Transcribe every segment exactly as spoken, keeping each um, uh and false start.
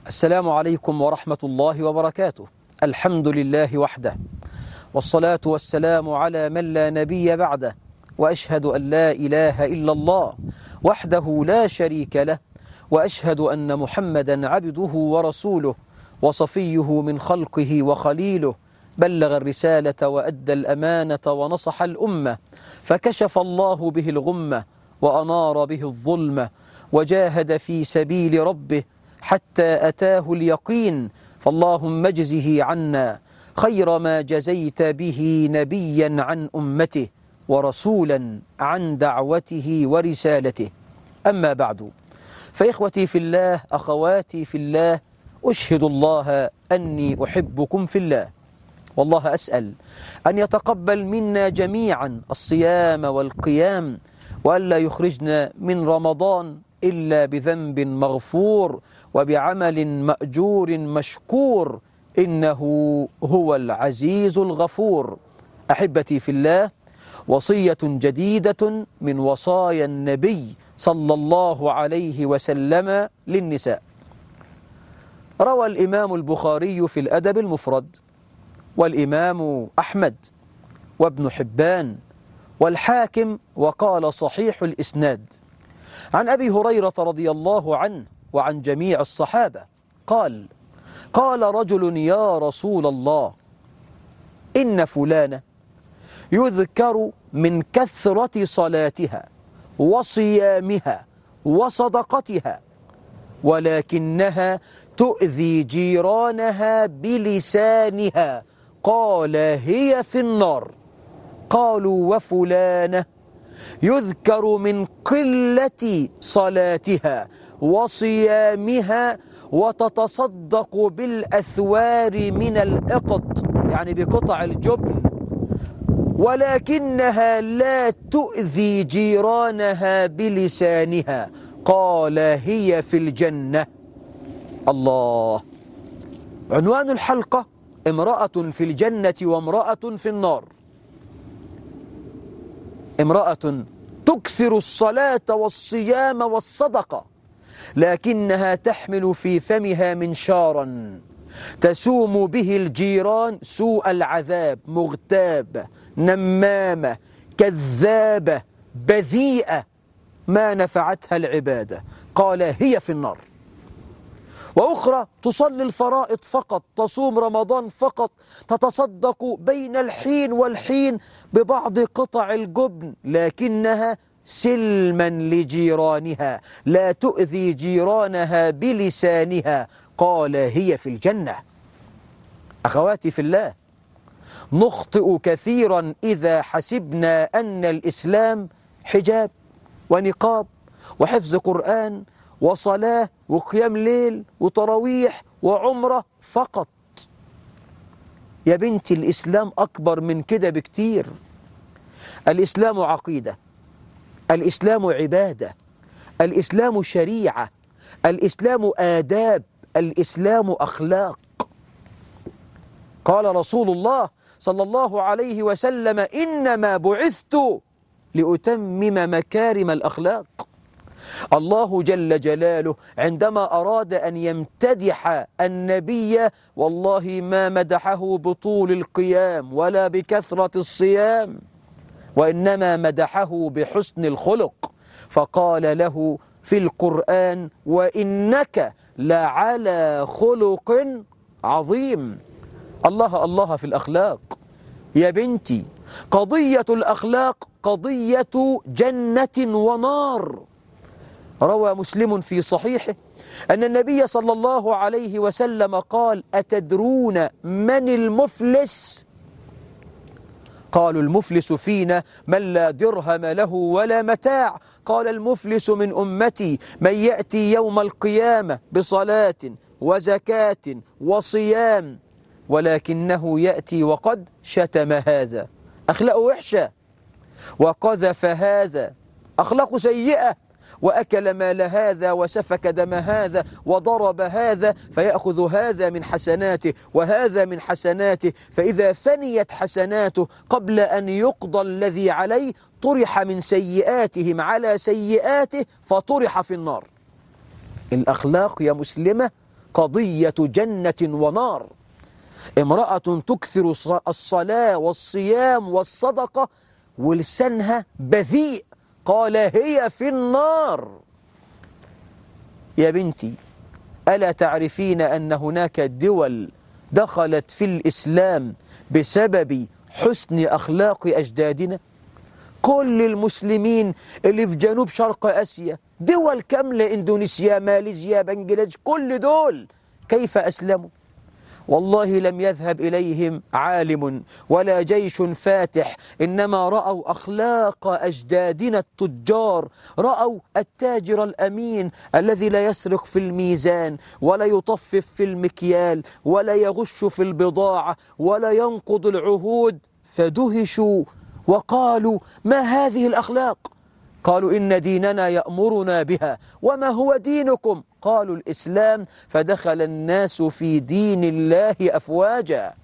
السلام عليكم ورحمة الله وبركاته. الحمد لله وحده، والصلاة والسلام على من لا نبي بعده، وأشهد أن لا إله إلا الله وحده لا شريك له، وأشهد أن محمدا عبده ورسوله وصفيه من خلقه وخليله، بلغ الرسالة وأدى الأمانة ونصح الأمة، فكشف الله به الغمة وأنار به الظلمة، وجاهد في سبيل ربه حتى أتاه اليقين. فاللهم اجزه عنا خير ما جزيت به نبيا عن أمته ورسولا عن دعوته ورسالته. أما بعد، فإخوتي في الله، أخواتي في الله، أشهد الله أني أحبكم في الله، والله أسأل أن يتقبل منا جميعا الصيام والقيام، وألا يخرجنا من رمضان إلا بذنب مغفور وبعمل مأجور مشكور، إنه هو العزيز الغفور. أحبتي في الله، وصية جديدة من وصايا النبي صلى الله عليه وسلم للنساء. روى الإمام البخاري في الأدب المفرد، والإمام أحمد، وابن حبان، والحاكم، وقال صحيح الإسناد، عن أبي هريرة رضي الله عنه وعن جميع الصحابة قال: قال رجل: يا رسول الله، إن فلانة يذكر من كثرة صلاتها وصيامها وصدقتها، ولكنها تؤذي جيرانها بلسانها، قال: هي في النار. قالوا: وفلانة يذكر من قلة صلاتها وصيامها وتتصدق بالأثوار من الإقط، يعني بقطع الجبن، ولكنها لا تؤذي جيرانها بلسانها، قال: هي في الجنة. الله. عنوان الحلقة: امرأة في الجنة وامرأة في النار. امرأة تكثر الصلاة والصيام والصدقة، لكنها تحمل في فمها منشارا تسوم به الجيران سوء العذاب، مغتابة، نمامة، كذابة، بذيئة، ما نفعتها العبادة، قال: هي في النار. وأخرى تصلي الفرائض فقط، تصوم رمضان فقط، تتصدق بين الحين والحين ببعض قطع الجبن، لكنها سلما لجيرانها، لا تؤذي جيرانها بلسانها، قال: هي في الجنة. أخواتي في الله، نخطئ كثيرا إذا حسبنا أن الإسلام حجاب ونقاب وحفظ قرآن وصلاة وقيام ليل وتراويح وعمرة فقط. يا بنتي، الإسلام أكبر من كده بكتير. الإسلام عقيدة، الإسلام عبادة، الإسلام شريعة، الإسلام آداب، الإسلام أخلاق. قال رسول الله صلى الله عليه وسلم: إنما بعثت لأتمم مكارم الأخلاق. الله جل جلاله عندما أراد أن يمتدح النبي، والله ما مدحه بطول القيام ولا بكثرة الصيام، وإنما مدحه بحسن الخلق، فقال له في القرآن: وإنك لعلى خلق عظيم. الله الله في الأخلاق. يا بنتي، قضية الأخلاق قضية جنة ونار. روى مسلم في صحيحه أن النبي صلى الله عليه وسلم قال: أتدرون من المفلس؟ قالوا: المفلس فينا من لا درهم له ولا متاع. قال: المفلس من أمتي من يأتي يوم القيامة بصلاة وزكاة وصيام، ولكنه يأتي وقد شتم هذا، أخلاق وحشة، وقذف هذا، أخلاق سيئة، وأكل مال هذا، وسفك دم هذا، وضرب هذا، فيأخذ هذا من حسناته وهذا من حسناته، فإذا فنيت حسناته قبل أن يقضى الذي عليه طرح من سيئاتهم على سيئاته فطرح في النار. الأخلاق يا مسلمة قضية جنة ونار. امرأة تكثر الصلاة والصيام والصدقة ولسانها بذيء، قال هي في النار. يا بنتي، ألا تعرفين أن هناك دول دخلت في الإسلام بسبب حسن أخلاق أجدادنا؟ كل المسلمين اللي في جنوب شرق آسيا، دول كاملة، إندونيسيا، ماليزيا، بنجلاديش، كل دول كيف أسلموا؟ والله لم يذهب إليهم عالم ولا جيش فاتح، إنما رأوا أخلاق أجدادنا التجار، رأوا التاجر الأمين الذي لا يسرق في الميزان ولا يطفف في المكيال ولا يغش في البضاعة ولا ينقض العهود، فدهشوا وقالوا ما هذه الأخلاق؟ قالوا إن ديننا يأمرنا بها. وما هو دينكم؟ قالوا الإسلام. فدخل الناس في دين الله أفواجا.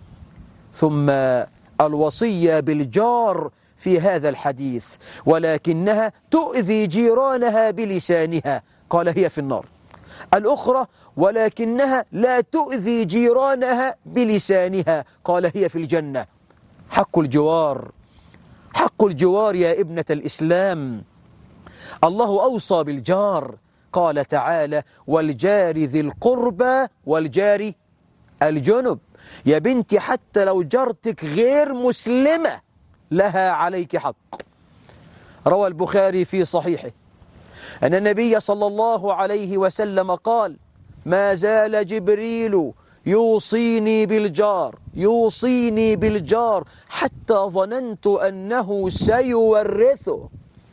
ثم الوصية بالجار في هذا الحديث، ولكنها تؤذي جيرانها بلسانها، قال هي في النار. الأخرى ولكنها لا تؤذي جيرانها بلسانها، قال هي في الجنة. حق الجوار، حق الجوار يا ابنة الإسلام، الله أوصى بالجار، قال تعالى والجار ذي القربى والجار الجنب. يا بنتي، حتى لو جارتك غير مسلمة لها عليك حق. روى البخاري في صحيحه أن النبي صلى الله عليه وسلم قال ما زال جبريل يوصيني بالجار يوصيني بالجار حتى ظننت أنه سيورثه.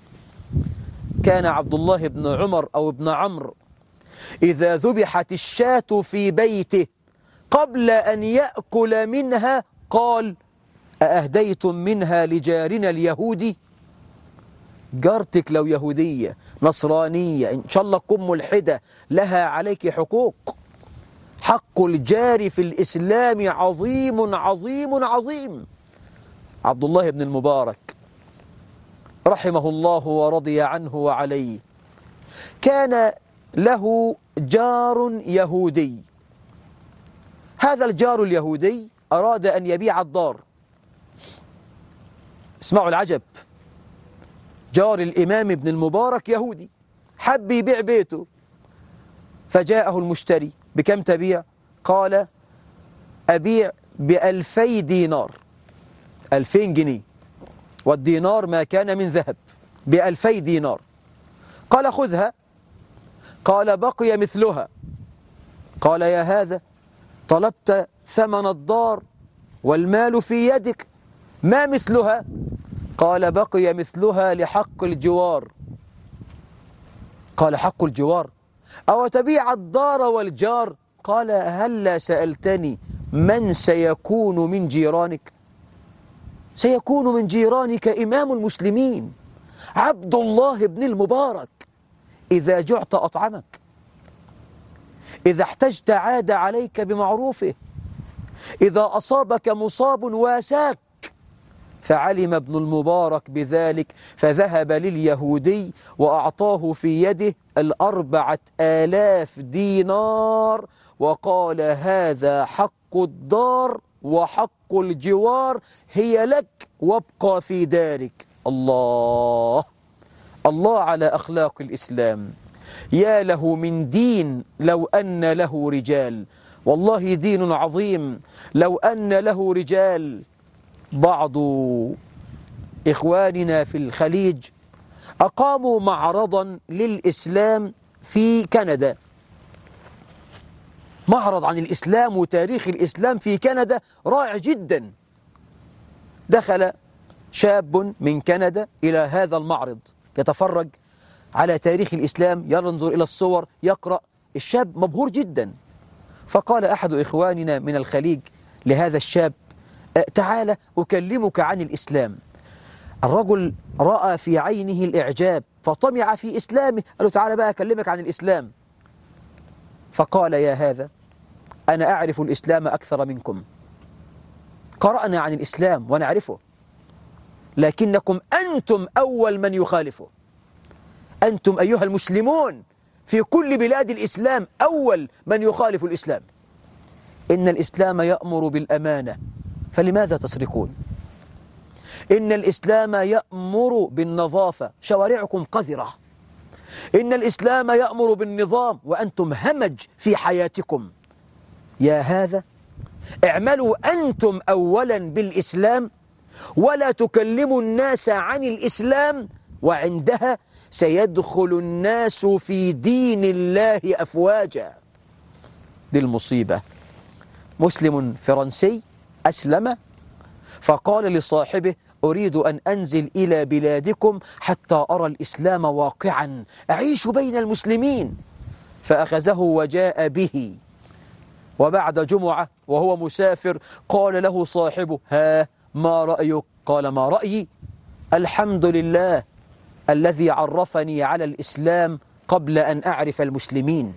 كان عبد الله بن عمر أو ابن عمرو إذا ذبحت الشاة في بيته قبل أن يأكل منها قال أأهديتم منها لجارنا اليهودي؟ جارتك لو يهودية نصرانية إن شاء الله تكون ملحدة لها عليك حقوق. حق الجار في الإسلام عظيم عظيم عظيم. عبد الله بن المبارك رحمه الله ورضي عنه وعليه كان له جار يهودي. هذا الجار اليهودي أراد أن يبيع الدار. اسمعوا العجب، جار الإمام ابن المبارك يهودي حب يبيع بيته، فجاءه المشتري. بكم تبيع؟ قال أبيع بألفي دينار، ألفين جنيه، والدينار ما كان من ذهب، بألفي دينار. قال خذها. قال بقي مثلها. قال يا هذا طلبت ثمن الدار والمال في يدك، ما مثلها؟ قال بقي مثلها لحق الجوار. قال حق الجوار؟ أو تبيع الدار والجار؟ قال هلا سألتني من سيكون من جيرانك؟ سيكون من جيرانك إمام المسلمين عبد الله بن المبارك. إذا جعت أطعمك، إذا احتجت عاد عليك بمعروفه، إذا أصابك مصاب واساك. فعلم ابن المبارك بذلك فذهب لليهودي وأعطاه في يده الأربعة آلاف دينار وقال هذا حق الدار وحق الجوار، هي لك وابقى في دارك. الله الله على أخلاق الإسلام. يا له من دين لو أن له رجال، والله دين عظيم لو أن له رجال. بعض إخواننا في الخليج أقاموا معرضا للإسلام في كندا، معرض عن الإسلام وتاريخ الإسلام في كندا رائع جدا. دخل شاب من كندا إلى هذا المعرض يتفرج على تاريخ الإسلام، ينظر إلى الصور، يقرأ. الشاب مبهور جدا. فقال أحد إخواننا من الخليج لهذا الشاب تعال أكلمك عن الإسلام. الرجل رأى في عينه الإعجاب فطمع في إسلامه، قال له تعال بقى أكلمك عن الإسلام. فقال يا هذا أنا أعرف الإسلام أكثر منكم، قرأنا عن الإسلام ونعرفه، لكنكم أنتم أول من يخالفه. أنتم أيها المسلمون في كل بلاد الإسلام أول من يخالف الإسلام. إن الإسلام يأمر بالأمانة، فلماذا تسرقون؟ إن الإسلام يأمر بالنظافة، شوارعكم قذرة. إن الإسلام يأمر بالنظام وأنتم همج في حياتكم. يا هذا اعملوا أنتم أولا بالإسلام ولا تكلموا الناس عن الإسلام، وعندها سيدخل الناس في دين الله أفواجا. دي المصيبة. مسلم فرنسي أسلم فقال لصاحبه: أريد أن أنزل إلى بلادكم حتى أرى الإسلام واقعا، أعيش بين المسلمين. فأخذه وجاء به، وبعد جمعة وهو مسافر قال له صاحبه: ها ما رأيك؟ قال: ما رأيي؟ الحمد لله الذي عرفني على الإسلام قبل أن أعرف المسلمين.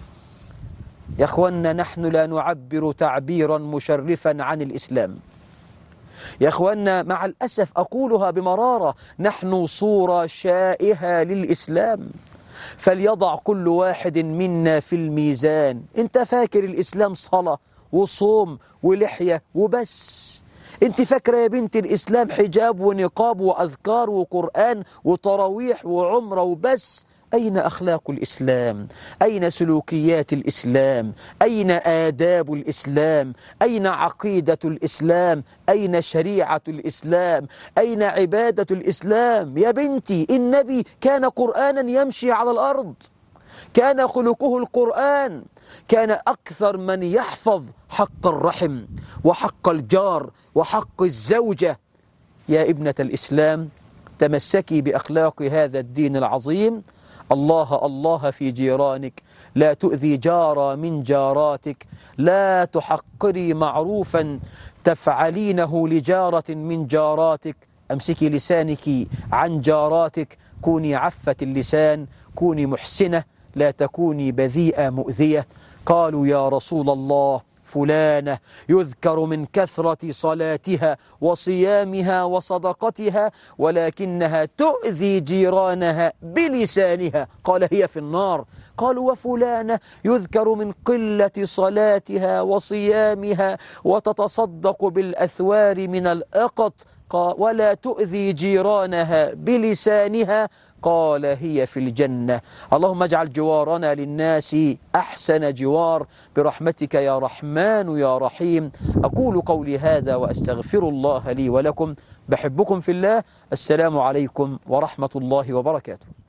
يا أخوانا، نحن لا نعبر تعبيرا مشرفا عن الإسلام. يا أخوانا، مع الأسف أقولها بمرارة، نحن صورة شائهة للإسلام. فليضع كل واحد منا في الميزان. انت فاكر الإسلام صلاة وصوم ولحية وبس؟ انت فاكرة يا بنت الإسلام حجاب ونقاب وأذكار وقرآن وتراويح وعمرة وبس؟ أين أخلاق الإسلام؟ أين سلوكيات الإسلام؟ أين آداب الإسلام؟ أين عقيدة الإسلام؟ أين شريعة الإسلام؟ أين عبادة الإسلام؟ يا بنتي، النبي كان قرآنا يمشي على الأرض، كان خلقه القرآن، كان أكثر من يحفظ حق الرحم وحق الجار وحق الزوجة. يا ابنة الإسلام، تمسكي بأخلاق هذا الدين العظيم. الله الله في جيرانك، لا تؤذي جارا من جاراتك، لا تحقري معروفا تفعلينه لجارة من جاراتك. أمسكي لسانك عن جاراتك، كوني عفة اللسان، كوني محسنة، لا تكوني بذيئة مؤذية. قالوا: يا رسول الله، فلانة يذكر من كثرة صلاتها وصيامها وصدقتها ولكنها تؤذي جيرانها بلسانها، قال: هي في النار. قالوا: وفلانة يذكر من قلة صلاتها وصيامها وتتصدق بالأثوار من الأقط ولا تؤذي جيرانها بلسانها، قال: هي في الجنة. اللهم اجعل جوارنا للناس أحسن جوار برحمتك يا رحمن يا رحيم. أقول قولي هذا وأستغفر الله لي ولكم، بحبكم في الله. السلام عليكم ورحمة الله وبركاته.